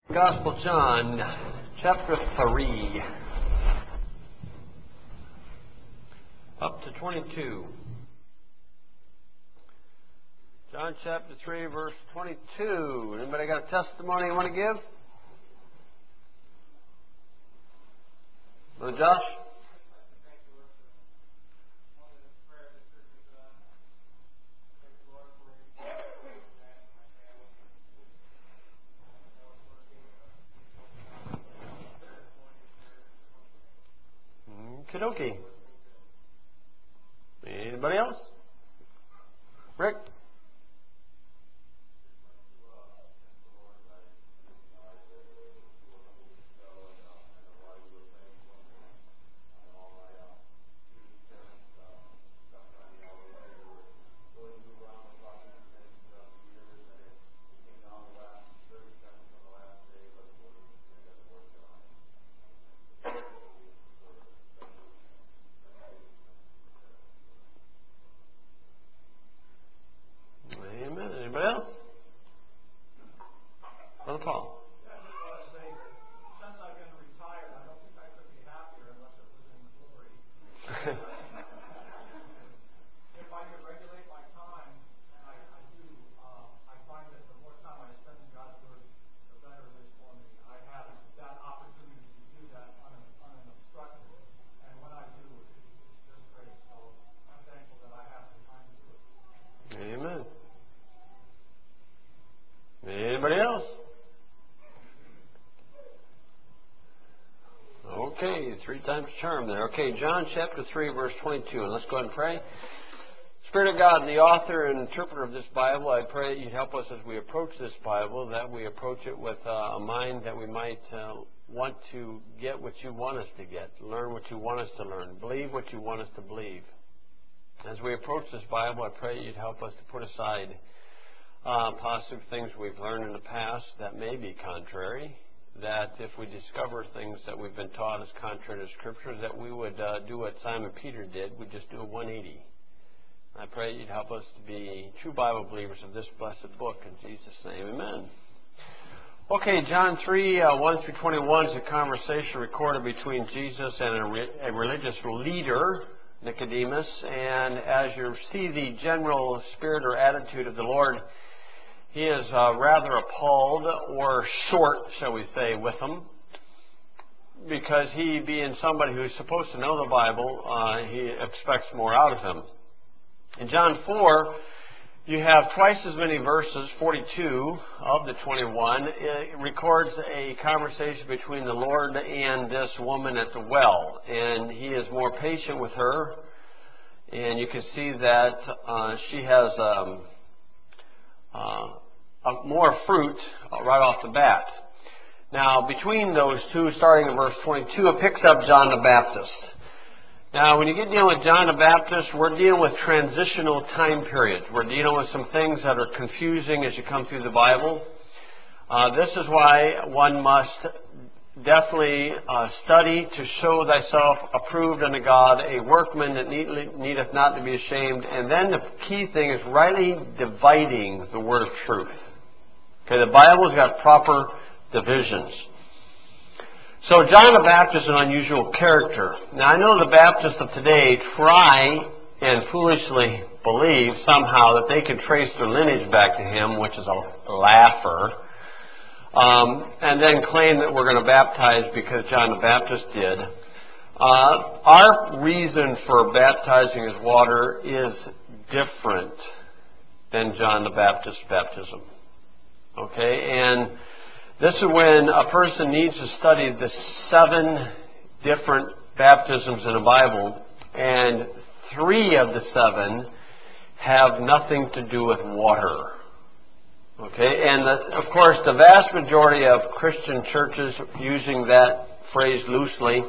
Gospel John, chapter 3, up to 22. John chapter 3, verse 22. Anybody got a testimony you want to give? Brother Josh? Okie. Anybody else? Rick? Anybody else? Brother Paul. Yeah, I just want to say, since I've been retired, I don't think I could be happier unless it was in glory. If I could regulate my time, and I do, I find that the more time I spend in God's Word, the better it is for me. I have that opportunity to do that unobstructed, and when I do, it's just great. So I'm thankful that I have the time to do it. Amen. Anybody else? Okay, 3 times charm there. Okay, John chapter 3, verse 22. And let's go ahead and pray. Spirit of God, the author and interpreter of this Bible, I pray that you'd help us as we approach this Bible, that we approach it with a mind that we might want to get what you want us to get, learn what you want us to learn, believe what you want us to believe. As we approach this Bible, I pray you'd help us to put aside positive things we've learned in the past that may be contrary, that if we discover things that we've been taught as contrary to Scripture, that we would do what Simon Peter did, we'd just do a 180. I pray you'd help us to be true Bible believers of this blessed book. In Jesus' name, amen. Okay, John 3, 1 through 21 is a conversation recorded between Jesus and a religious leader, Nicodemus. And as you see the general spirit or attitude of the Lord, he is rather appalled, or short, shall we say, with him, because he, being somebody who's supposed to know the Bible, he expects more out of him. In John 4, you have twice as many verses, 42 of the 21. It records a conversation between the Lord and this woman at the well, and he is more patient with her, and you can see that she has more fruit right off the bat. Now, between those two, starting in verse 22, it picks up John the Baptist. Now, when you get dealing with John the Baptist, we're dealing with transitional time periods. We're dealing with some things that are confusing as you come through the Bible. This is why one must definitely study to show thyself approved unto God, a workman that needeth not to be ashamed. And then the key thing is rightly dividing the word of truth. Okay, the Bible's got proper divisions. So John the Baptist is an unusual character. Now I know the Baptists of today try and foolishly believe somehow that they can trace their lineage back to him, which is a laugher, and then claim that we're going to baptize because John the Baptist did. Our reason for baptizing as water is different than John the Baptist's baptism. Okay, and this is when a person needs to study the 7 different baptisms in the Bible, and 3 of the 7 have nothing to do with water. Okay, and of course the vast majority of Christian churches, using that phrase loosely,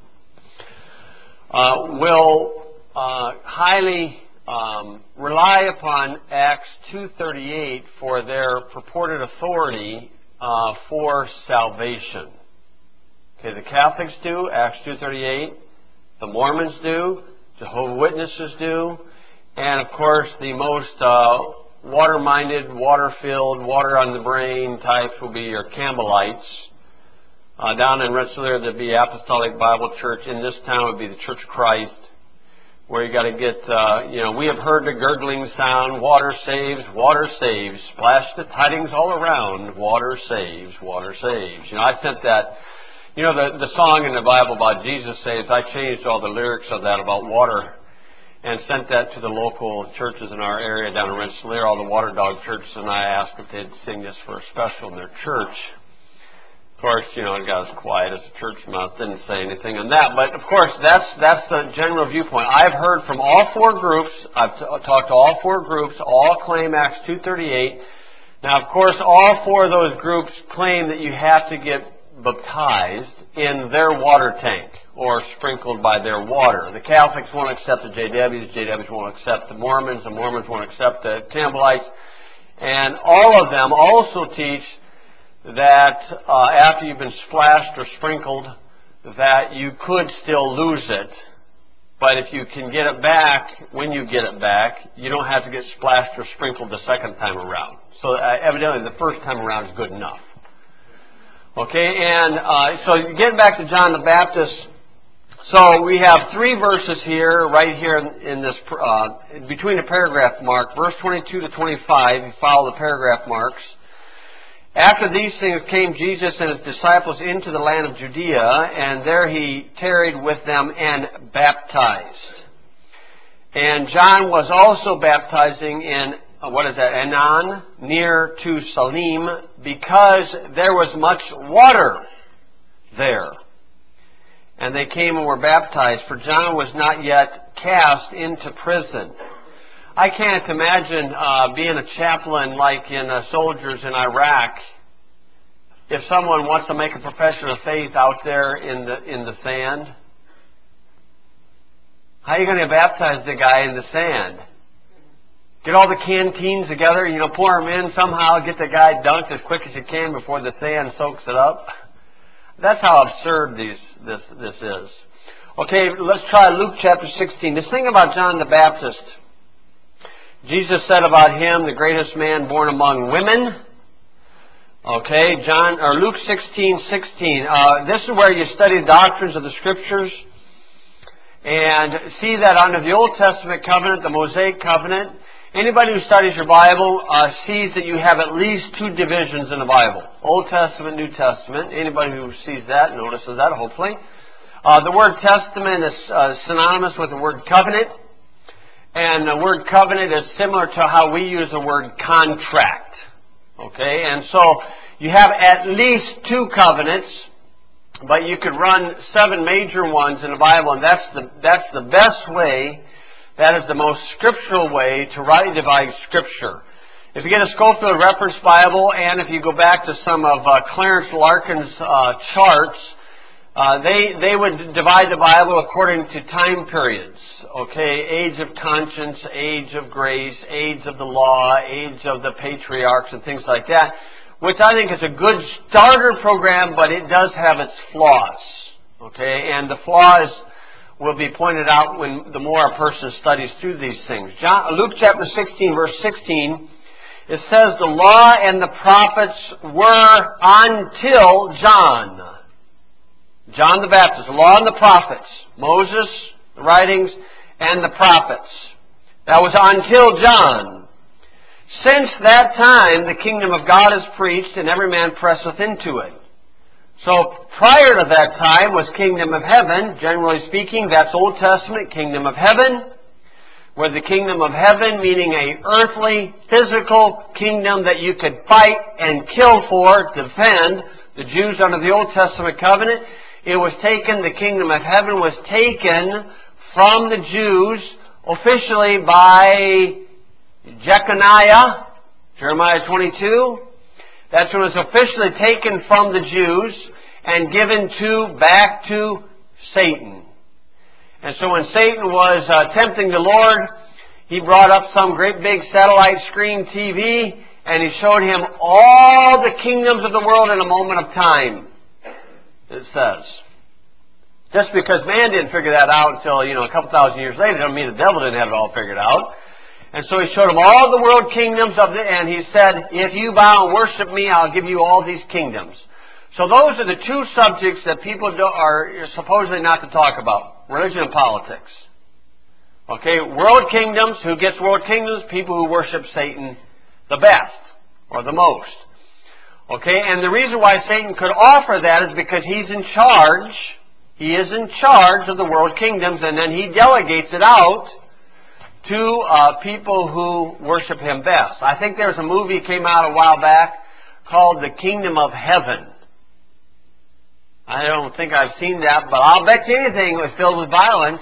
will highly rely upon Acts 2:38 for their purported authority for salvation. Okay, the Catholics do, Acts 2:38. The Mormons do. Jehovah's Witnesses do. And of course, the most water-minded, water-filled, water on the brain types will be your Campbellites. Down in Rensselaer, there'd be Apostolic Bible Church. In this town would be the Church of Christ, where you got to get, we have heard the gurgling sound, water saves, splash the tidings all around, water saves, water saves. I sent that, the song in the Bible about Jesus saves, I changed all the lyrics of that about water and sent that to the local churches in our area down in Rensselaer, all the Water Dog churches, and I asked if they'd sing this for a special in their church. Of course, it got as quiet as a church mouse, didn't say anything on that. But, of course, that's the general viewpoint. I've heard from all four groups. I've talked to all four groups. All claim Acts 2:38. Now, of course, all four of those groups claim that you have to get baptized in their water tank or sprinkled by their water. The Catholics won't accept the JWs won't accept the Mormons won't accept the Campbellites. And all of them also teach that after you've been splashed or sprinkled, that you could still lose it. But if you can get it back, when you get it back, you don't have to get splashed or sprinkled the second time around. So evidently the first time around is good enough. Okay, and so getting back to John the Baptist, so we have three verses here, right here in this, between the paragraph mark, verse 22 to 25, you follow the paragraph marks. After these things came Jesus and his disciples into the land of Judea, and there he tarried with them and baptized. And John was also baptizing in, Aenon, near to Salim, because there was much water there. And they came and were baptized, for John was not yet cast into prison. I can't imagine being a chaplain like in soldiers in Iraq. If someone wants to make a profession of faith out there in the sand, how are you going to baptize the guy in the sand? Get all the canteens together, pour them in somehow, get the guy dunked as quick as you can before the sand soaks it up. That's how absurd this is. Okay, let's try Luke chapter 16. This thing about John the Baptist. Jesus said about him, the greatest man born among women. Okay, Luke 16:16. This is where you study the doctrines of the Scriptures and see that under the Old Testament covenant, the Mosaic covenant, anybody who studies your Bible sees that you have at least two divisions in the Bible. Old Testament, New Testament. Anybody who sees that notices that, hopefully. The word testament is synonymous with the word covenant. And the word covenant is similar to how we use the word contract. Okay, and so you have at least two covenants, but you could run 7 major ones in the Bible, and that's the best way, that is the most scriptural way to rightly divide Scripture. If you get a Schofield Reference Bible, and if you go back to some of Clarence Larkin's charts, they would divide the Bible according to time periods. Okay, age of conscience, age of grace, age of the law, age of the patriarchs, and things like that, which I think is a good starter program, but it does have its flaws. Okay, and the flaws will be pointed out the more a person studies through these things. Luke chapter 16, verse 16, it says, the law and the prophets were until John. John the Baptist, the law and the prophets, Moses, the writings, and the prophets. That was until John. Since that time, the kingdom of God is preached, and every man presseth into it. So prior to that time was kingdom of heaven. Generally speaking, that's Old Testament, kingdom of heaven. Where the kingdom of heaven, meaning a earthly, physical kingdom that you could fight and kill for, defend. The Jews under the Old Testament covenant, the kingdom of heaven was taken from the Jews officially by Jeconiah, Jeremiah 22. That's when it was officially taken from the Jews and given back to Satan. And so when Satan was tempting the Lord, he brought up some great big satellite screen TV and he showed him all the kingdoms of the world in a moment of time. It says. Just because man didn't figure that out until, a couple thousand years later, doesn't mean the devil didn't have it all figured out. And so he showed him all the world kingdoms and he said, if you bow and worship me, I'll give you all these kingdoms. So those are the two subjects that people are supposedly not to talk about. Religion and politics. Okay, world kingdoms, who gets world kingdoms? People who worship Satan the best, or the most. Okay, and the reason why Satan could offer that is because he's in charge. He is in charge of the world kingdoms, and then he delegates it out to people who worship him best. I think there's a movie came out a while back called The Kingdom of Heaven. I don't think I've seen that, but I'll bet you anything it was filled with violence.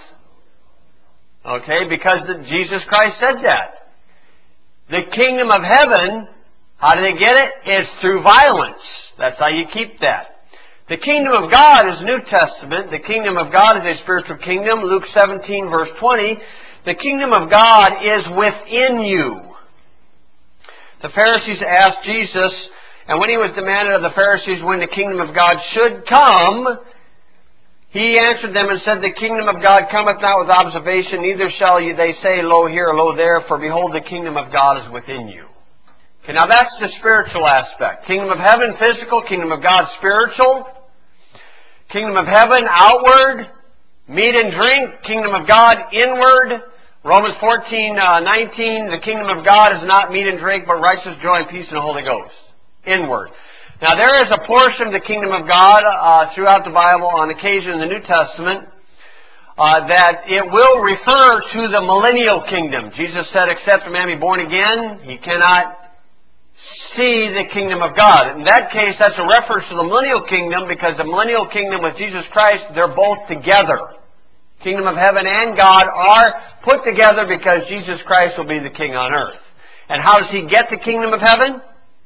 Okay, because Jesus Christ said that. The kingdom of heaven, how do they get it? It's through violence. That's how you keep that. The kingdom of God is New Testament. The kingdom of God is a spiritual kingdom. Luke 17, verse 20. The kingdom of God is within you. The Pharisees asked Jesus, and when he was demanded of the Pharisees when the kingdom of God should come, he answered them and said, the kingdom of God cometh not with observation, neither shall they say, lo here, lo there, for behold, the kingdom of God is within you. Okay, now that's the spiritual aspect. Kingdom of heaven, physical. Kingdom of God, spiritual. Kingdom of heaven, outward. Meat and drink. Kingdom of God, inward. Romans 14:19, the kingdom of God is not meat and drink, but righteousness, joy, and peace in the Holy Ghost. Inward. Now there is a portion of the kingdom of God throughout the Bible, on occasion in the New Testament, that it will refer to the millennial kingdom. Jesus said, except a man be born again, he cannot see the kingdom of God. In that case, that's a reference to the millennial kingdom, because the millennial kingdom with Jesus Christ, they're both together. Kingdom of heaven and God are put together because Jesus Christ will be the king on earth. And how does he get the kingdom of heaven?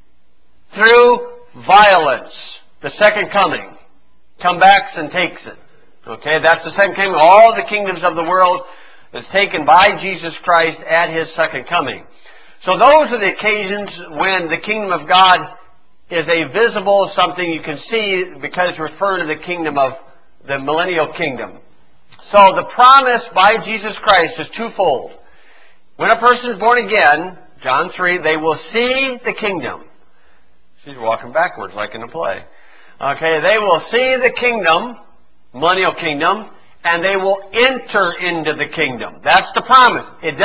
Through violence. The second coming. Come back and takes it. Okay, that's the second kingdom. All the kingdoms of the world is taken by Jesus Christ at his second coming. So those are the occasions when the kingdom of God is a visible, something you can see, because it's referring to the kingdom of the millennial kingdom. So the promise by Jesus Christ is twofold. When a person is born again, John 3, they will see the kingdom. She's walking backwards like in a play. Okay, they will see the kingdom, millennial kingdom, and they will enter into the kingdom. That's the promise. It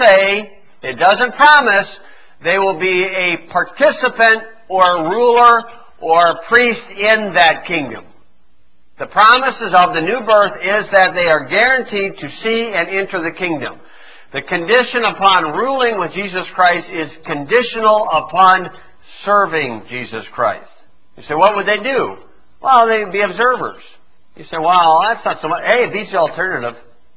doesn't promise they will be a participant or a ruler or a priest in that kingdom. The promises of the new birth is that they are guaranteed to see and enter the kingdom. The condition upon ruling with Jesus Christ is conditional upon serving Jesus Christ. You say, what would they do? Well, they'd be observers. You say, well, that's not so much. Hey, it beats the alternative.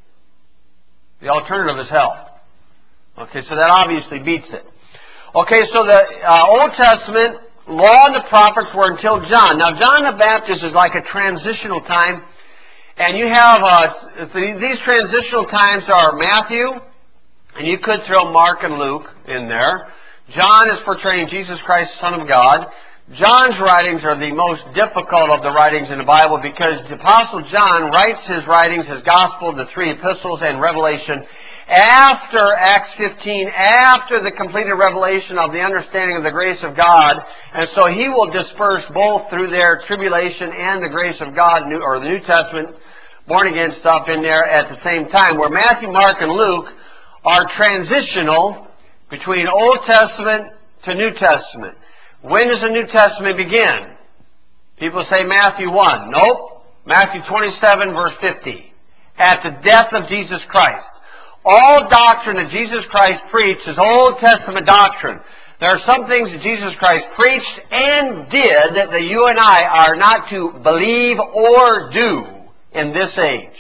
The alternative is hell. Okay, so that obviously beats it. Okay, so the Old Testament law and the prophets were until John. Now, John the Baptist is like a transitional time. And you have, these transitional times are Matthew, and you could throw Mark and Luke in there. John is portraying Jesus Christ, the Son of God. John's writings are the most difficult of the writings in the Bible, because the Apostle John writes his writings, his Gospel, the three epistles, and Revelation after Acts 15, after the completed revelation of the understanding of the grace of God. And so he will disperse both through their tribulation and the grace of God, or the New Testament, born-again stuff in there at the same time, where Matthew, Mark, and Luke are transitional between Old Testament to New Testament. When does the New Testament begin? People say Matthew 1. Nope. Matthew 27, verse 50. At the death of Jesus Christ. All doctrine that Jesus Christ preached is Old Testament doctrine. There are some things that Jesus Christ preached and did that you and I are not to believe or do in this age.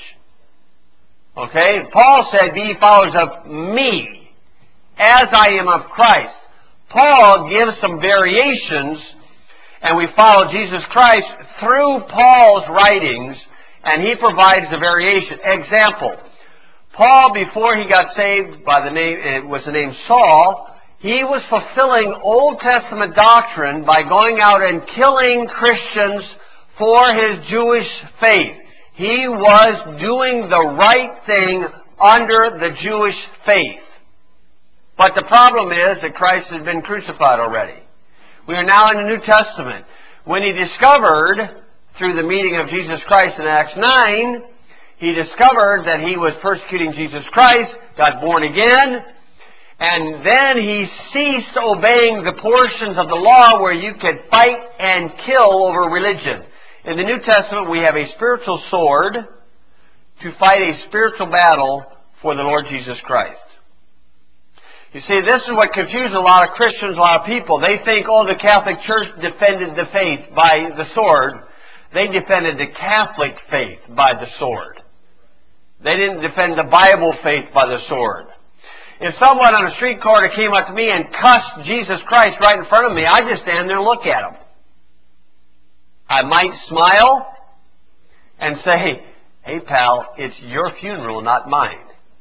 Okay? Paul said, be ye followers of me, as I am of Christ. Paul gives some variations, and we follow Jesus Christ through Paul's writings, and he provides the variation. Example, Paul, before he got saved by the name Saul, he was fulfilling Old Testament doctrine by going out and killing Christians for his Jewish faith. He was doing the right thing under the Jewish faith. But the problem is that Christ has been crucified already. We are now in the New Testament. When he discovered, through the meeting of Jesus Christ in Acts 9, he discovered that he was persecuting Jesus Christ, got born again, and then he ceased obeying the portions of the law where you could fight and kill over religion. In the New Testament, we have a spiritual sword to fight a spiritual battle for the Lord Jesus Christ. You see, this is what confuses a lot of Christians, a lot of people. They think, oh, the Catholic Church defended the faith by the sword. They defended the Catholic faith by the sword. They didn't defend the Bible faith by the sword. If someone on a street corner came up to me and cussed Jesus Christ right in front of me, I'd just stand there and look at him. I might smile and say, hey pal, it's your funeral, not mine.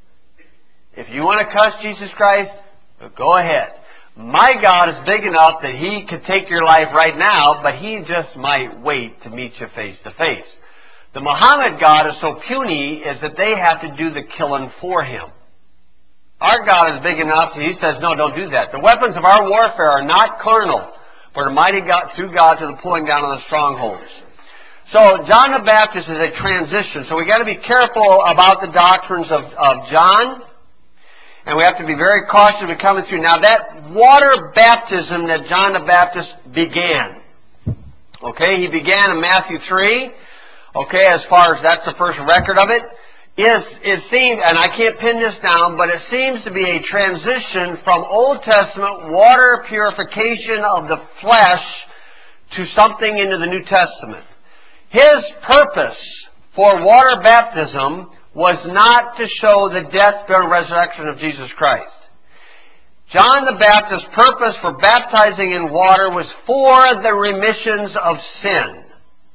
If you want to cuss Jesus Christ, go ahead. My God is big enough that He could take your life right now, but He just might wait to meet you face to face. The Muhammad God is so puny is that they have to do the killing for Him. Our God is big enough that He says, no, don't do that. The weapons of our warfare are not carnal, but are mighty God, through God to the pulling down of the strongholds. So John the Baptist is a transition. So we got to be careful about the doctrines of John. And we have to be very cautious when coming through. Now that water baptism that John the Baptist began, okay, he began in Matthew 3, okay, as far as that's the first record of it, it seems, and I can't pin this down, but it seems to be a transition from Old Testament water purification of the flesh to something into the New Testament. His purpose for water baptism was not to show the death, burial, and resurrection of Jesus Christ. John the Baptist's purpose for baptizing in water was for the remissions of sin.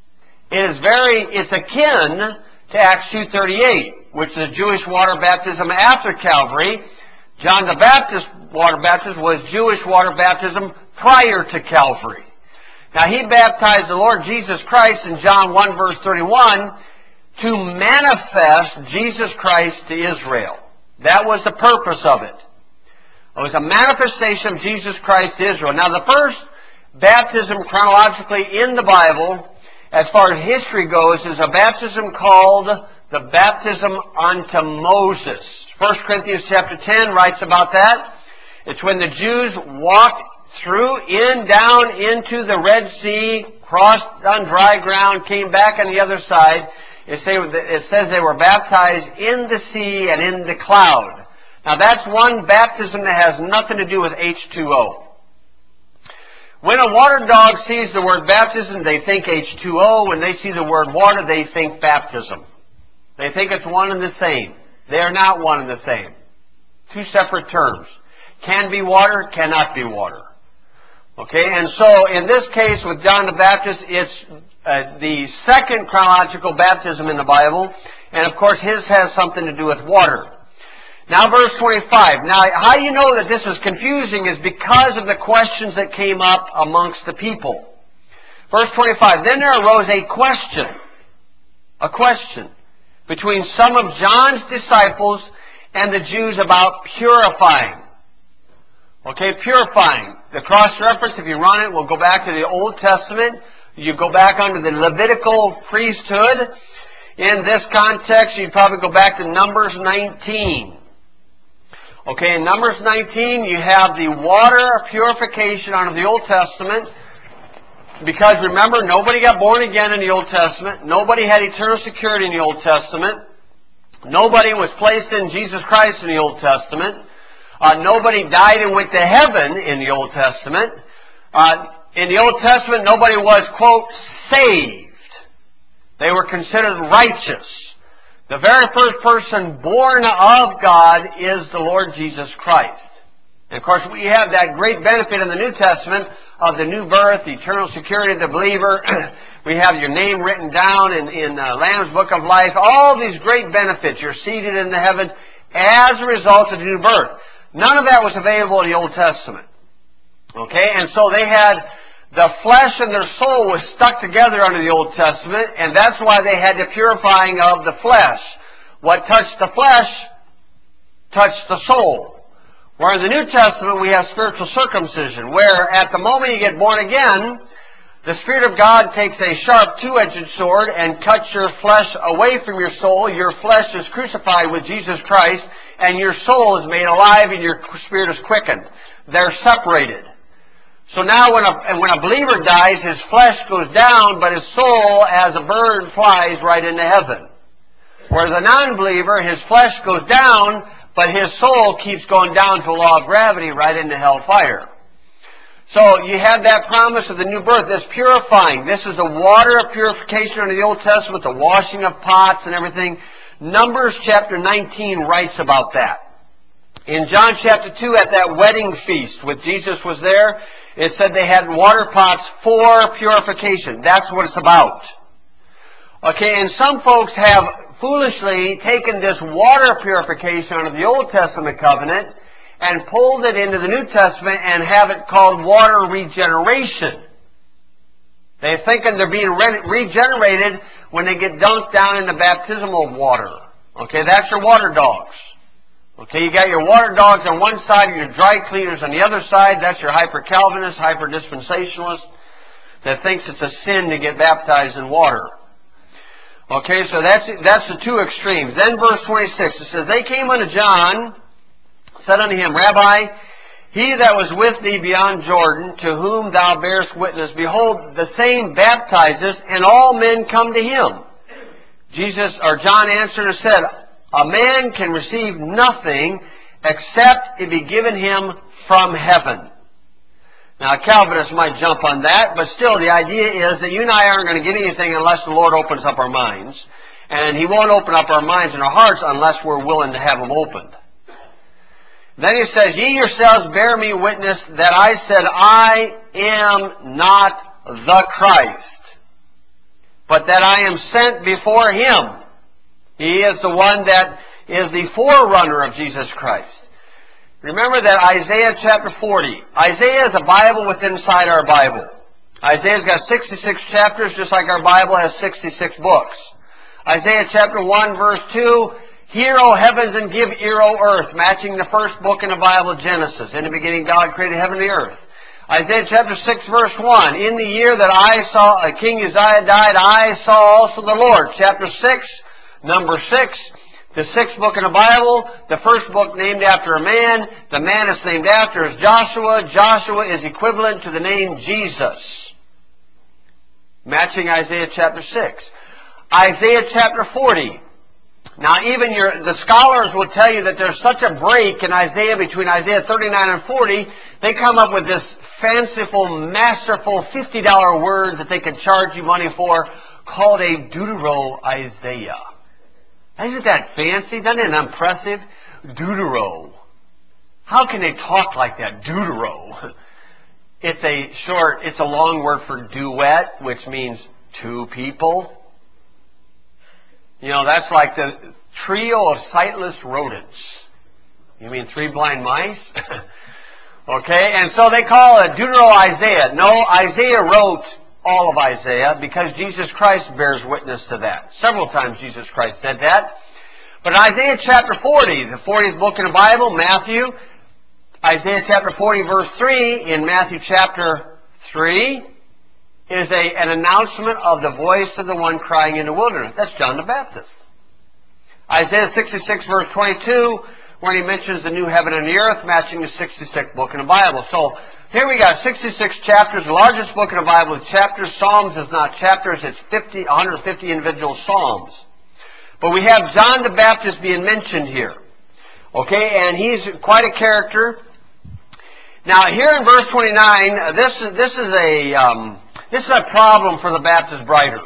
It's akin to Acts 2:38, which is Jewish water baptism after Calvary. John the Baptist's water baptism was Jewish water baptism prior to Calvary. Now he baptized the Lord Jesus Christ in John 1 verse 31 to manifest Jesus Christ to Israel. That was the purpose of it. It was a manifestation of Jesus Christ to Israel. Now the first baptism chronologically in the Bible, as far as history goes, is a baptism called the baptism unto Moses. 1 Corinthians chapter 10 writes about that. It's when the Jews walked down into the Red Sea, crossed on dry ground, came back on the other side. It says they were baptized in the sea and in the cloud. Now that's one baptism that has nothing to do with H2O. When a water dog sees the word baptism, they think H2O. When they see the word water, they think baptism. They think it's one and the same. They are not one and the same. Two separate terms. Can be water, cannot be water. Okay, and so in this case with John the Baptist, it's the second chronological baptism in the Bible, and of course his has something to do with water. Now verse 25. Now how you know that this is confusing is because of the questions that came up amongst the people. Verse 25. Then there arose a question between some of John's disciples and the Jews about purifying. Okay, purifying. The cross-reference, if you run it, will go back to the Old Testament. You go back under the Levitical priesthood. In this context, you'd probably go back to Numbers 19. Okay, in Numbers 19, you have the water purification under the Old Testament. Because remember, nobody got born again in the Old Testament. Nobody had eternal security in the Old Testament. Nobody was placed in Jesus Christ in the Old Testament. Nobody died and went to heaven in the Old Testament. In the Old Testament, nobody was, quote, saved. They were considered righteous. The very first person born of God is the Lord Jesus Christ. And of course, we have that great benefit in the New Testament of the new birth, the eternal security of the believer. We have your name written down in Lamb's Book of Life. All these great benefits. You're seated in the heaven as a result of the new birth. None of that was available in the Old Testament. Okay, and so they had the flesh and their soul was stuck together under the Old Testament, and that's why they had the purifying of the flesh. What touched the flesh touched the soul. Where in the New Testament we have spiritual circumcision, where at the moment you get born again, the Spirit of God takes a sharp two-edged sword and cuts your flesh away from your soul. Your flesh is crucified with Jesus Christ, and your soul is made alive and your spirit is quickened. They're separated. So now when a believer dies, his flesh goes down, but his soul, as a bird, flies right into heaven. Whereas a non-believer, his flesh goes down, but his soul keeps going down to the law of gravity right into hellfire. So you have that promise of the new birth, this purifying. This is the water of purification under the Old Testament, the washing of pots and everything. Numbers chapter 19 writes about that. In John chapter 2, at that wedding feast, when Jesus was there, it said they had water pots for purification. That's what it's about. Okay, and some folks have foolishly taken this water purification under the Old Testament covenant and pulled it into the New Testament and have it called water regeneration. They're thinking they're being regenerated when they get dunked down in the baptismal water. Okay, that's your water dogs. Okay, you got your water dogs on one side and your dry cleaners on the other side. That's your hyper-Calvinist, hyper-dispensationalist that thinks it's a sin to get baptized in water. Okay, so that's the two extremes. Then verse 26, it says, They came unto John, said unto him, Rabbi, he that was with thee beyond Jordan, to whom thou bearest witness, behold, the same baptizes, and all men come to him. John answered and said, A man can receive nothing except it be given him from heaven. Now, Calvinists might jump on that, but still the idea is that you and I aren't going to get anything unless the Lord opens up our minds. And He won't open up our minds and our hearts unless we're willing to have them opened. Then He says, Ye yourselves bear me witness that I said, I am not the Christ, but that I am sent before Him. He is the one that is the forerunner of Jesus Christ. Remember that Isaiah chapter 40. Isaiah is a Bible within inside our Bible. Isaiah's got 66 chapters, just like our Bible has 66 books. Isaiah chapter 1, verse 2, Hear, O heavens, and give ear, O earth, matching the first book in the Bible, Genesis. In the beginning, God created heaven and the earth. Isaiah chapter 6, verse 1, In the year that I saw King Uzziah died, I saw also the Lord. Chapter 6, number 6, the sixth book in the Bible, the first book named after a man. The man it's named after is Joshua. Joshua is equivalent to the name Jesus. Matching Isaiah chapter 6. Isaiah chapter 40. Now even the scholars will tell you that there's such a break in Isaiah between Isaiah 39 and 40, they come up with this fanciful, masterful $50 word that they can charge you money for called a Deutero-Isaiah. Isn't that fancy? Isn't it impressive? Deutero. How can they talk like that? Deutero. It's a long word for duet, which means two people. You know, that's like the trio of sightless rodents. You mean three blind mice? Okay, and so they call it Deutero-Isaiah. No, Isaiah wrote all of Isaiah because Jesus Christ bears witness to that. Several times Jesus Christ said that. But Isaiah chapter 40, the 40th book in the Bible, Matthew, Isaiah chapter 40 verse 3, in Matthew chapter 3, is an announcement of the voice of the one crying in the wilderness. That's John the Baptist. Isaiah 66 verse 22, when he mentions the new heaven and the earth, matching the 66th book in the Bible. So, here we got 66 chapters, the largest book in the Bible with chapters. Psalms is not chapters, it's 150 individual psalms. But we have John the Baptist being mentioned here. Okay, and he's quite a character. Now here in verse 29, this is a problem for the Baptist Briders.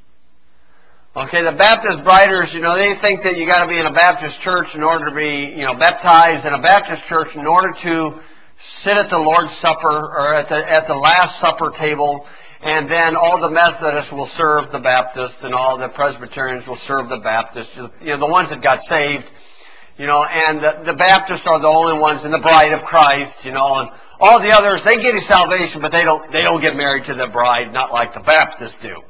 Okay, the Baptist Briders, they think that you got to be in a Baptist church in order to be, baptized in a Baptist church in order to sit at the Lord's Supper or at the Last Supper table, and then all the Methodists will serve the Baptists, and all the Presbyterians will serve the Baptists. The ones that got saved, and the Baptists are the only ones in the bride of Christ, and all the others, they get his salvation, but they don't get married to the bride, not like the Baptists do.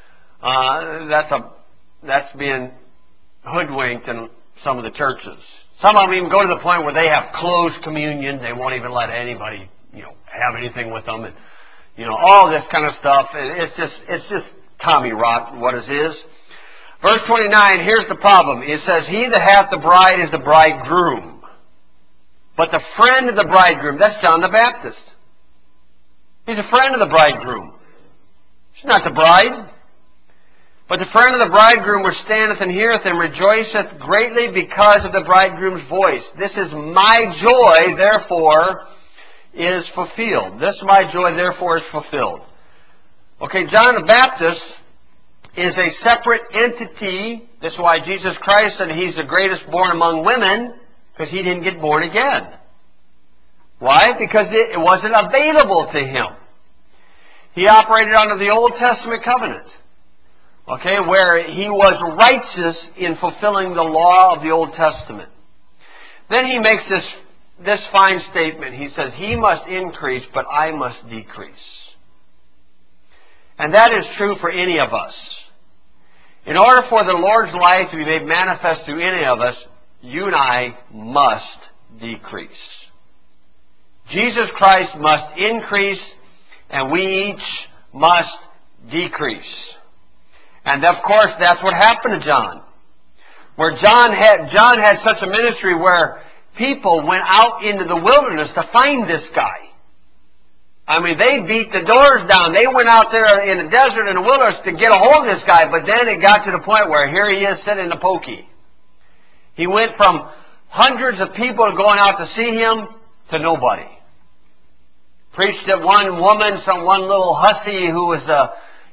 That's being hoodwinked in some of the churches. Some of them even go to the point where they have closed communion. They won't even let anybody, have anything with them, and all this kind of stuff. It's just Tommy rot. What it is. Verse 29. Here's the problem. It says, "He that hath the bride is the bridegroom, but the friend of the bridegroom." That's John the Baptist. He's a friend of the bridegroom. He's not the bride. "But the friend of the bridegroom which standeth and heareth him rejoiceth greatly because of the bridegroom's voice. This is my joy, therefore is fulfilled." This my joy, therefore is fulfilled. Okay, John the Baptist is a separate entity. That's why Jesus Christ said he's the greatest born among women, because he didn't get born again. Why? Because it wasn't available to him. He operated under the Old Testament covenant. Okay, where he was righteous in fulfilling the law of the Old Testament. Then he makes this fine statement. He says, "He must increase, but I must decrease." And that is true for any of us. In order for the Lord's life to be made manifest to any of us, you and I must decrease. Jesus Christ must increase, and we each must decrease. And of course, that's what happened to John. Where John had such a ministry where people went out into the wilderness to find this guy. I mean, they beat the doors down. They went out there in the desert and the wilderness to get a hold of this guy, but then it got to the point where here he is sitting in the pokey. He went from hundreds of people going out to see him to nobody. Preached at one woman, one little hussy who was the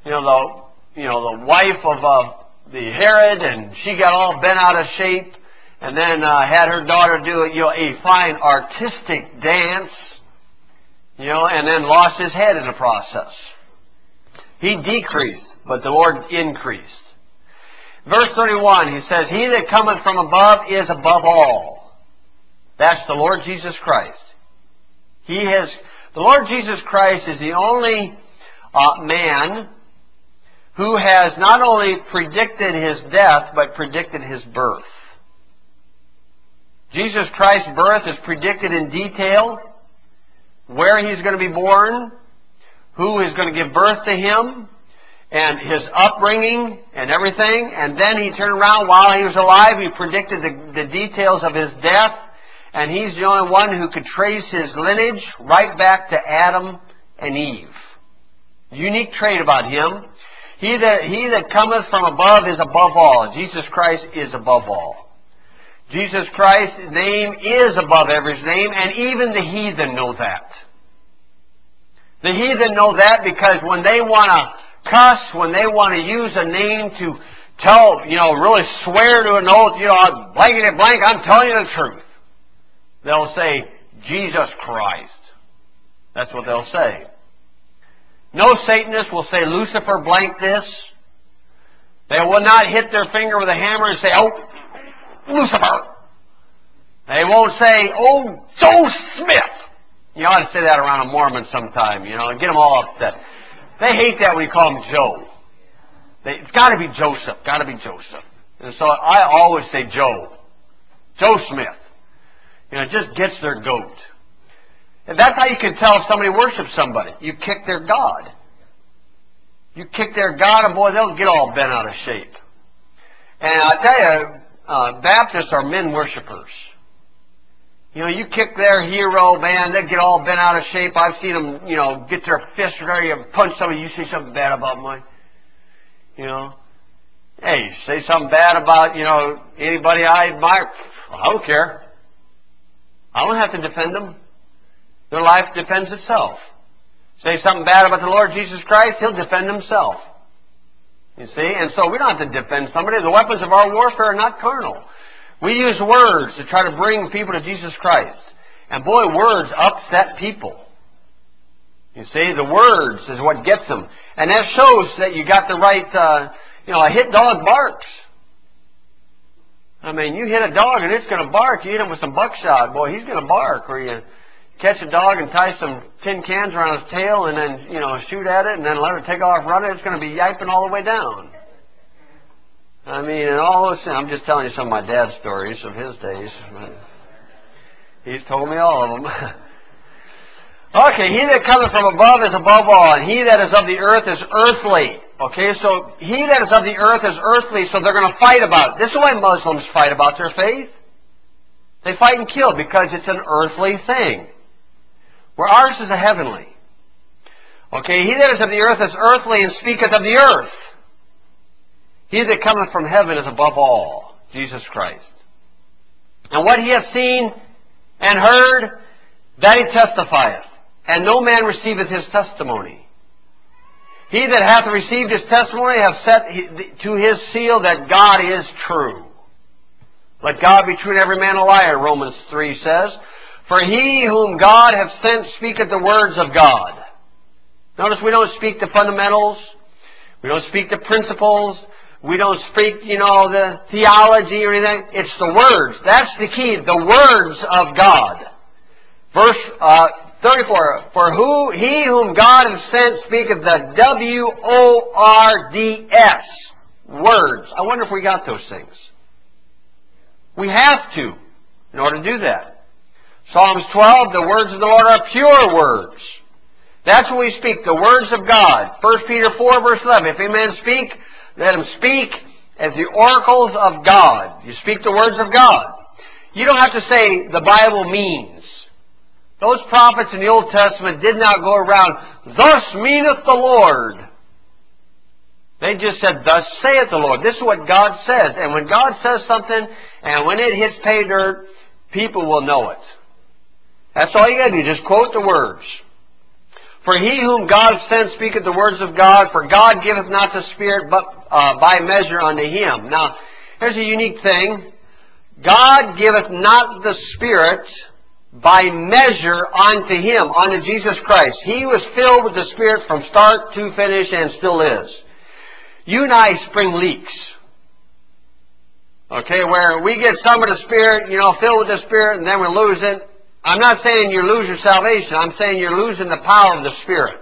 wife of the Herod, and she got all bent out of shape, and then had her daughter do a fine artistic dance, and then lost his head in the process. He decreased, but the Lord increased. Verse 31, he says, "He that cometh from above is above all." That's the Lord Jesus Christ. The Lord Jesus Christ is the only man who has not only predicted his death, but predicted his birth. Jesus Christ's birth is predicted in detail, where he's going to be born, who is going to give birth to him, and his upbringing and everything. And then he turned around while he was alive, he predicted the details of his death, and he's the only one who could trace his lineage right back to Adam and Eve. Unique trait about him. He that cometh from above is above all. Jesus Christ is above all. Jesus Christ's name is above every name, and even the heathen know that. The heathen know that because when they want to cuss, when they want to use a name to tell, really swear to an oath, blankety blank, I'm telling you the truth. They'll say, Jesus Christ. That's what they'll say. No Satanist will say, Lucifer blank this. They will not hit their finger with a hammer and say, oh, Lucifer. They won't say, oh, Joe Smith. You ought to say that around a Mormon sometime, and get them all upset. They hate that when you call him Joe. It's got to be Joseph. Got to be Joseph. And so I always say Joe. Joe Smith. It just gets their goat. And that's how you can tell if somebody worships somebody. You kick their God. You kick their God, and boy, they'll get all bent out of shape. And I tell you, Baptists are men worshipers. You kick their hero, man, they get all bent out of shape. I've seen them, get their fist ready to punch somebody. You say something bad about mine. Hey, say something bad about, anybody I admire. I don't care. I don't have to defend them. Their life defends itself. Say something bad about the Lord Jesus Christ, he'll defend himself. You see? And so we don't have to defend somebody. The weapons of our warfare are not carnal. We use words to try to bring people to Jesus Christ. And boy, words upset people. You see, the words is what gets them. And that shows that you got the right, a hit dog barks. I mean, you hit a dog and it's going to bark. You hit him with some buckshot, boy, he's going to bark. Or you catch a dog and tie some tin cans around its tail and then, shoot at it and then let it take off running, it's going to be yiping all the way down. I mean, and all those things. I'm just telling you some of my dad's stories of his days. He's told me all of them. Okay, he that cometh from above is above all, and he that is of the earth is earthly. Okay, so he that is of the earth is earthly, so they're going to fight about it. This is why Muslims fight about their faith. They fight and kill because it's an earthly thing, where ours is a heavenly. Okay, he that is of the earth is earthly, and speaketh of the earth. He that cometh from heaven is above all, Jesus Christ. And what he hath seen and heard, that he testifieth, and no man receiveth his testimony. He that hath received his testimony hath set to his seal that God is true. Let God be true and every man a liar, Romans 3 says. For he whom God hath sent speaketh the words of God. Notice we don't speak the fundamentals. We don't speak the principles. We don't speak, the theology or anything. It's the words. That's the key. The words of God. Verse 34. For he whom God hath sent speaketh the W-O-R-D-S. Words. I wonder if we got those things. We have to in order to do that. Psalms 12. The words of the Lord are pure words. That's what we speak. The words of God. 1 Peter 4 verse 11. If a man speak, let him speak as the oracles of God. You speak the words of God. You don't have to say the Bible means. Those prophets in the Old Testament did not go around, thus meaneth the Lord. They just said, thus saith the Lord. This is what God says. And when God says something, and when it hits pay dirt, people will know it. That's all you got to do. Just quote the words. For he whom God sent speaketh the words of God, for God giveth not the Spirit, but by measure unto him. Now, here's a unique thing. God giveth not the Spirit by measure unto him, unto Jesus Christ. He was filled with the Spirit from start to finish and still is. You and I spring leaks. Okay, where we get some of the Spirit, filled with the Spirit, and then we lose it. I'm not saying you lose your salvation. I'm saying you're losing the power of the Spirit.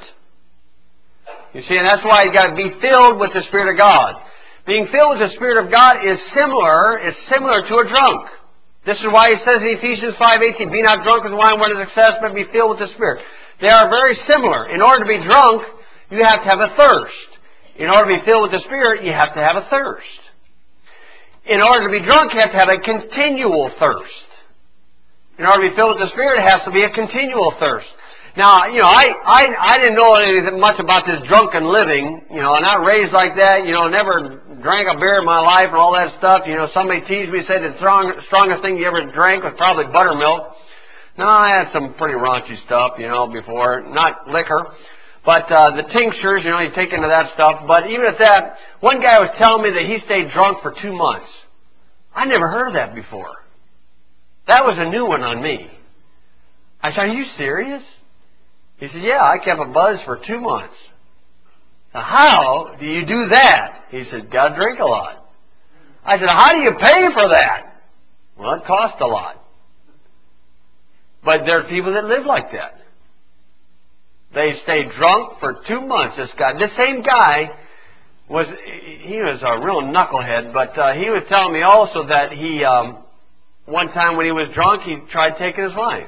You see, and that's why you got to be filled with the Spirit of God. Being filled with the Spirit of God is similar. It's similar to a drunk. This is why he says in Ephesians 5:18, be not drunk with wine where it is excess, but be filled with the Spirit. They are very similar. In order to be drunk, you have to have a thirst. In order to be filled with the Spirit, you have to have a thirst. In order to be drunk, you have to have a continual thirst. In order to be filled with the Spirit, it has to be a continual thirst. Now, I didn't know anything much about this drunken living, not raised like that, never drank a beer in my life and all that stuff. Somebody teased me, said the strongest thing you ever drank was probably buttermilk. No, I had some pretty raunchy stuff, before. Not liquor, but the tinctures, you take into that stuff. But even at that, one guy was telling me that he stayed drunk for 2 months. I never heard of that before. That was a new one on me. I said, are you serious? He said, yeah, I kept a buzz for 2 months. Now, how do you do that? He said, got to drink a lot. I said, how do you pay for that? Well, it costs a lot. But there are people that live like that. They stay drunk for 2 months. This same guy was a real knucklehead, but he was telling me also that he, one time when he was drunk, he tried taking his life.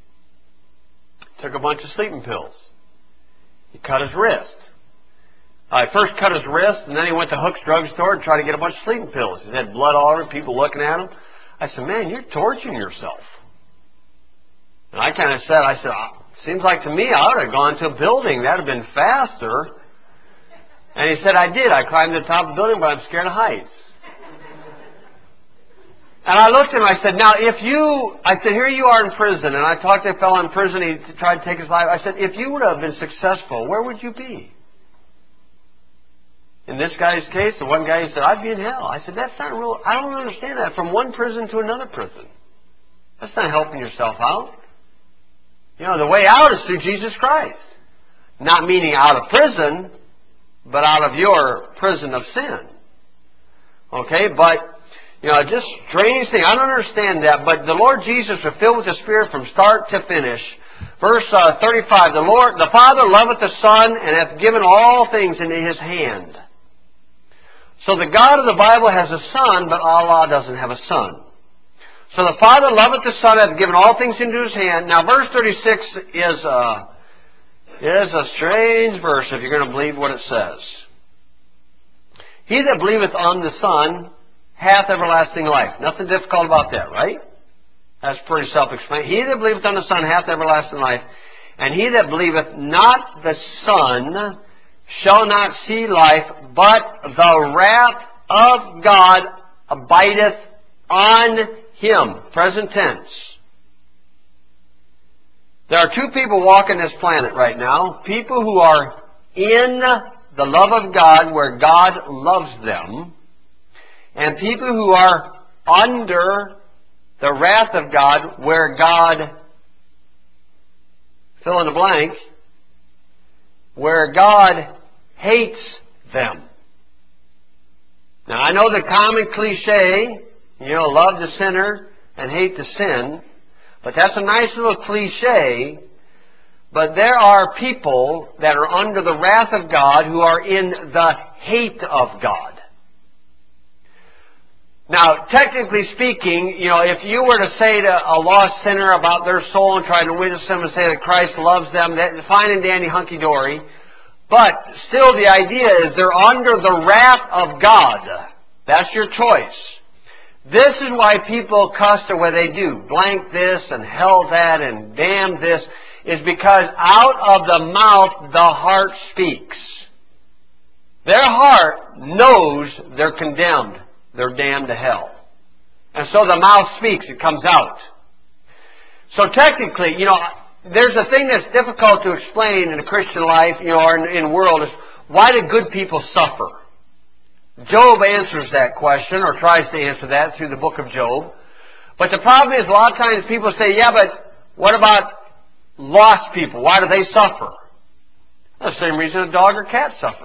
Took a bunch of sleeping pills. He cut his wrist. He first cut his wrist, and then he went to Hook's drugstore and tried to get a bunch of sleeping pills. He had blood all over him, people looking at him. I said, man, you're torturing yourself. And I kind of said, seems like to me I ought to have gone to a building. That would have been faster. And he said, I did. I climbed to the top of the building, but I'm scared of heights. And I looked at him, I said, now here you are in prison, and I talked to a fellow in prison, he tried to take his life. I said, if you would have been successful, where would you be? In this guy's case, the one guy, he said, I'd be in hell. I said, that's not real, I don't understand that, from one prison to another prison. That's not helping yourself out. The way out is through Jesus Christ. Not meaning out of prison, but out of your prison of sin. Okay, but just strange thing. I don't understand that, but the Lord Jesus was filled with the Spirit from start to finish. Verse 35, the Father loveth the Son, and hath given all things into His hand. So the God of the Bible has a son, but Allah doesn't have a son. So the Father loveth the Son, hath given all things into his hand. Now verse 36 is a strange verse if you're going to believe what it says. He that believeth on the Son hath everlasting life. Nothing difficult about that, right? That's pretty self-explanatory. He that believeth on the Son hath everlasting life. And he that believeth not the Son shall not see life, but the wrath of God abideth on him. Present tense. There are two people walking this planet right now. People who are in the love of God, where God loves them, and people who are under the wrath of God, where God, fill in the blank, where God hates them. Now I know the common cliche, love the sinner and hate the sin, but that's a nice little cliche. But there are people that are under the wrath of God who are in the hate of God. Now, technically speaking, if you were to say to a lost sinner about their soul and try to witness them and say that Christ loves them, that's fine and dandy, hunky-dory. But still the idea is they're under the wrath of God. That's your choice. This is why people cuss the way they do. Blank this and hell that and damn this. Is because out of the mouth the heart speaks. Their heart knows they're condemned. They're damned to hell. And so the mouth speaks. It comes out. So technically, there's a thing that's difficult to explain in a Christian life, or in the world, is why do good people suffer? Job answers that question, or tries to answer that through the book of Job. But the problem is a lot of times people say, yeah, but what about lost people? Why do they suffer? The same reason a dog or cat suffers.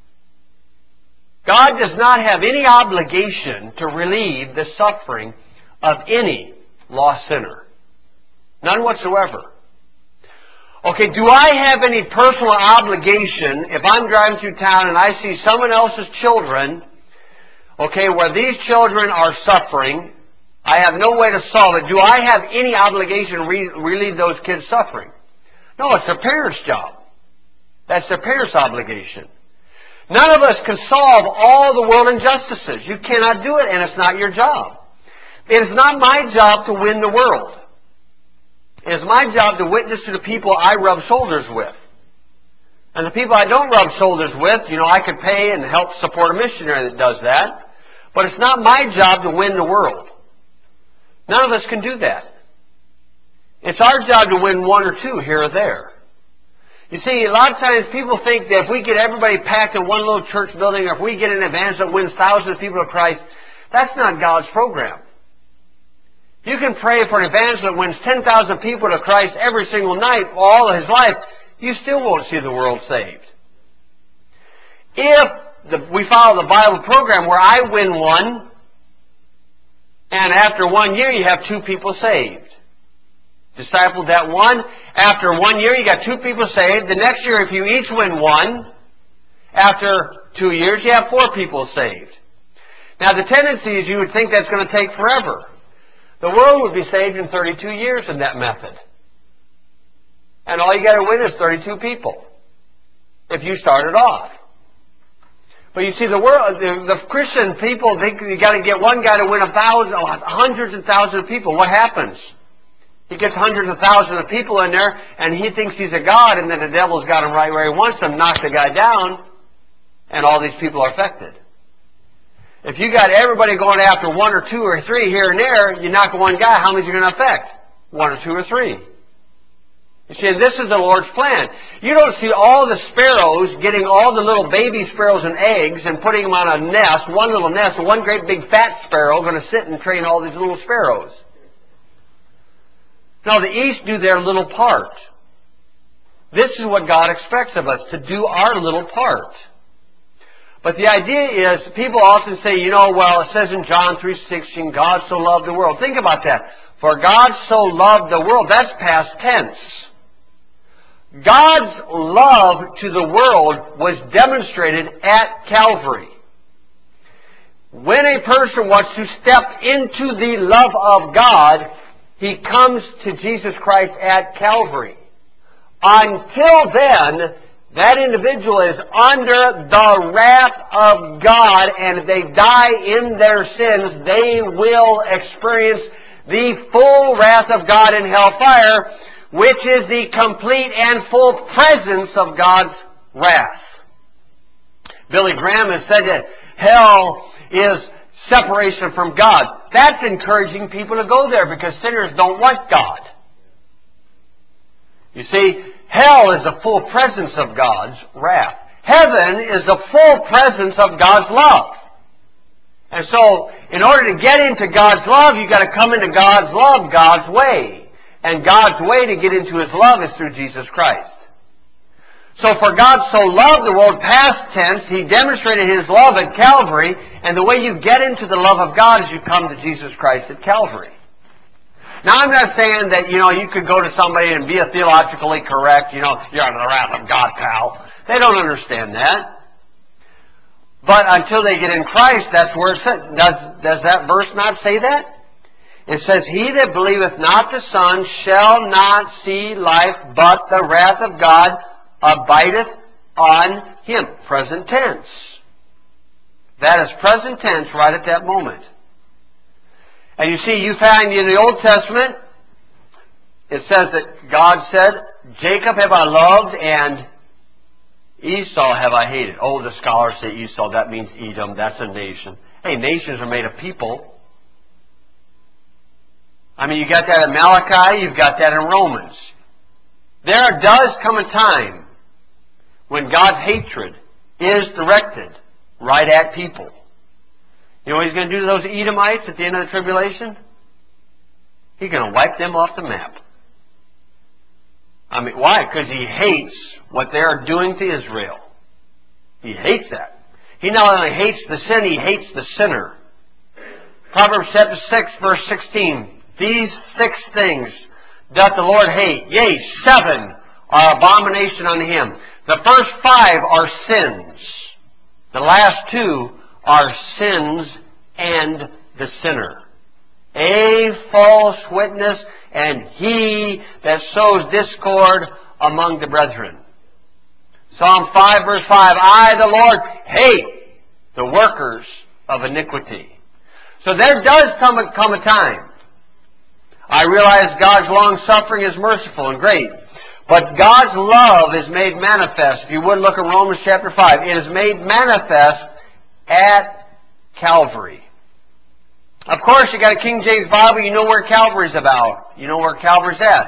God does not have any obligation to relieve the suffering of any lost sinner. None whatsoever. Okay, do I have any personal obligation if I'm driving through town and I see someone else's children, where these children are suffering, I have no way to solve it. Do I have any obligation to relieve those kids' suffering? No, it's the parents' job. That's the parents' obligation. None of us can solve all the world injustices. You cannot do it, and it's not your job. It is not my job to win the world. It is my job to witness to the people I rub shoulders with. And the people I don't rub shoulders with, I could pay and help support a missionary that does that. But it's not my job to win the world. None of us can do that. It's our job to win one or two here or there. You see, a lot of times people think that if we get everybody packed in one little church building, or if we get an evangelist that wins thousands of people to Christ, that's not God's program. You can pray for an evangelist that wins 10,000 people to Christ every single night, all of his life. You still won't see the world saved. If we follow the Bible program where I win one, and after 1 year you have 2 people saved. Discipled that one. After 1 year you got 2 people saved. The next year if you each win one, after 2 years you have 4 people saved. Now the tendency is you would think that's going to take forever. The world would be saved in 32 years in that method. And all you got to win is 32 people. If you started off. But you see, the Christian people think you got to get one guy to win hundreds and thousands of people. What happens? He gets hundreds of thousands of people in there, and he thinks he's a god, and then the devil's got him right where he wants him, knock the guy down, and all these people are affected. If you got everybody going after 1 or 2 or 3 here and there, you knock one guy, how many are you going to affect? 1 or 2 or 3. You see, this is the Lord's plan. You don't see all the sparrows getting all the little baby sparrows and eggs and putting them on a nest, one little nest, and one great big fat sparrow going to sit and train all these little sparrows. No, the East do their little part. This is what God expects of us, to do our little part. But the idea is, people often say, it says in John 3:16, God so loved the world. Think about that. For God so loved the world. That's past tense. God's love to the world was demonstrated at Calvary. When a person wants to step into the love of God, he comes to Jesus Christ at Calvary. Until then, that individual is under the wrath of God, and if they die in their sins, they will experience the full wrath of God in hellfire, which is the complete and full presence of God's wrath. Billy Graham has said that hell is separation from God. That's encouraging people to go there because sinners don't want God. You see, hell is the full presence of God's wrath. Heaven is the full presence of God's love. And so, in order to get into God's love, you've got to come into God's love, God's way. And God's way to get into His love is through Jesus Christ. So for God so loved the world, past tense, He demonstrated His love at Calvary, and the way you get into the love of God is you come to Jesus Christ at Calvary. Now, I'm not saying that, you could go to somebody and be a theologically correct, you're under the wrath of God, pal. They don't understand that. But until they get in Christ, that's where it says. Does that verse not say that? It says, He that believeth not the Son shall not see life, but the wrath of God abideth on him. Present tense. That is present tense right at that moment. And you see, you find in the Old Testament, it says that God said, Jacob have I loved and Esau have I hated. Oh, the scholars say Esau, that means Edom, that's a nation. Hey, nations are made of people. I mean, you got that in Malachi, you've got that in Romans. There does come a time when God's hatred is directed right at people. You know what He's going to do to those Edomites at the end of the tribulation? He's going to wipe them off the map. I mean, why? Because He hates what they are doing to Israel. He hates that. He not only hates the sin, He hates the sinner. Proverbs chapter 6, verse 16. These 6 things doth the Lord hate. Yea, 7 are abomination unto Him. The first 5 are sins. The last 2 are sins and the sinner. A false witness, and he that sows discord among the brethren. Psalm 5 verse 5, I, the Lord, hate the workers of iniquity. So there does come a time. I realize God's long-suffering is merciful and great. But God's love is made manifest. If you would look at Romans chapter 5. It is made manifest at Calvary. Of course, you got a King James Bible, you know where Calvary's about. You know where Calvary's at.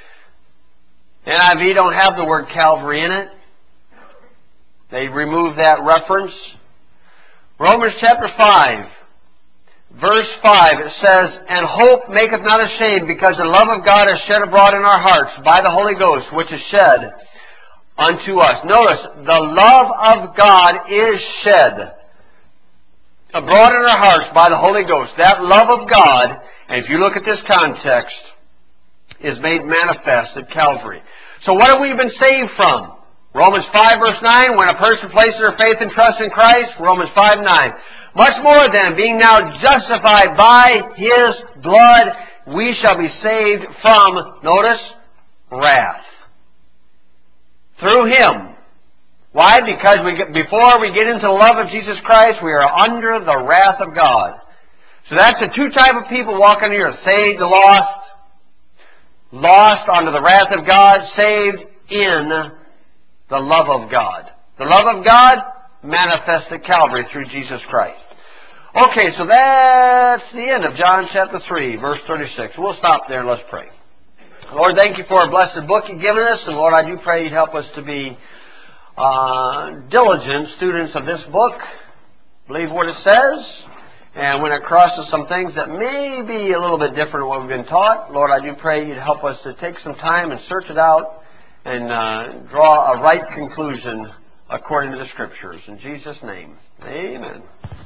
NIV don't have the word Calvary in it. They removed that reference. Romans chapter 5, verse 5, it says, And hope maketh not ashamed, because the love of God is shed abroad in our hearts by the Holy Ghost, which is shed unto us. Notice, the love of God is shed abroad in our hearts by the Holy Ghost. That love of God, and if you look at this context, is made manifest at Calvary. So what have we been saved from? Romans 5 verse 9, when a person places their faith and trust in Christ, Romans 5, 9. Much more then, being now justified by His blood, we shall be saved from, notice, wrath. Through Him. Why? Because before we get into the love of Jesus Christ, we are under the wrath of God. So that's the 2 types of people walking here. Saved, the lost. Lost under the wrath of God. Saved in the love of God. The love of God manifested at Calvary through Jesus Christ. Okay, so that's the end of John chapter 3, verse 36. We'll stop there and let's pray. Lord, thank You for a blessed book You've given us. And Lord, I do pray You'd help us to be diligent students of this book. Believe what it says. And when it crosses some things that may be a little bit different than what we've been taught, Lord, I do pray You'd help us to take some time and search it out and draw a right conclusion according to the Scriptures. In Jesus' name, amen.